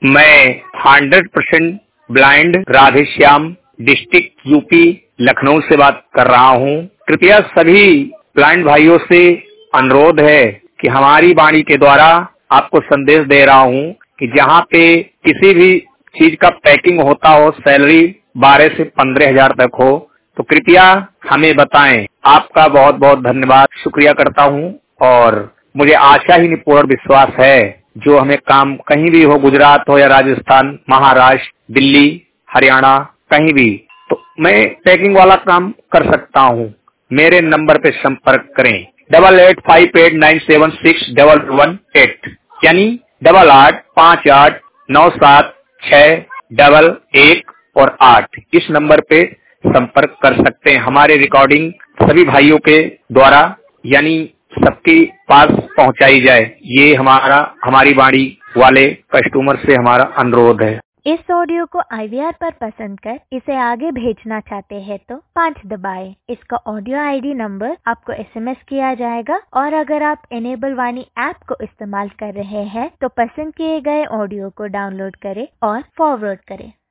मैं 100% blind Radheshyam district UP Lucknow से बात कर रहा हूँ। कृपया सभी ब्लाइंड भाइयों से अनुरोध है कि हमारी वाणी के द्वारा आपको संदेश दे रहा हूँ कि जहाँ पे किसी भी चीज का पैकिंग होता हो, सैलरी 12 से 15,000 तक हो, तो कृपया हमें बताएं। आपका बहुत बहुत धन्यवाद, शुक्रिया करता हूँ। और मुझे आशा ही नहीं पूर्ण विश्वास है, जो हमें काम कहीं भी हो, गुजरात हो या राजस्थान, महाराष्ट्र, दिल्ली, हरियाणा, कहीं भी, तो मैं पैकिंग वाला काम कर सकता हूँ। मेरे नंबर पे संपर्क करें 8858976118 यानी 8858976118 और 8 इस नंबर पे संपर्क कर सकते हैं। हमारे रिकॉर्डिंग सभी भाइयों के द्वारा यानी सबके पास पहुंचाई जाए, ये हमारी वाणी वाले कस्टमर से हमारा अनुरोध है। इस ऑडियो को IVR पर पसंद कर इसे आगे भेजना चाहते हैं तो 5 दबाएं। इसका ऑडियो ID नंबर आपको SMS किया जाएगा और अगर आप इनेबल वाणी ऐप को इस्तेमाल कर रहे हैं तो पसंद किए गए ऑडियो को डाउनलोड करें और फॉरवर्ड करें।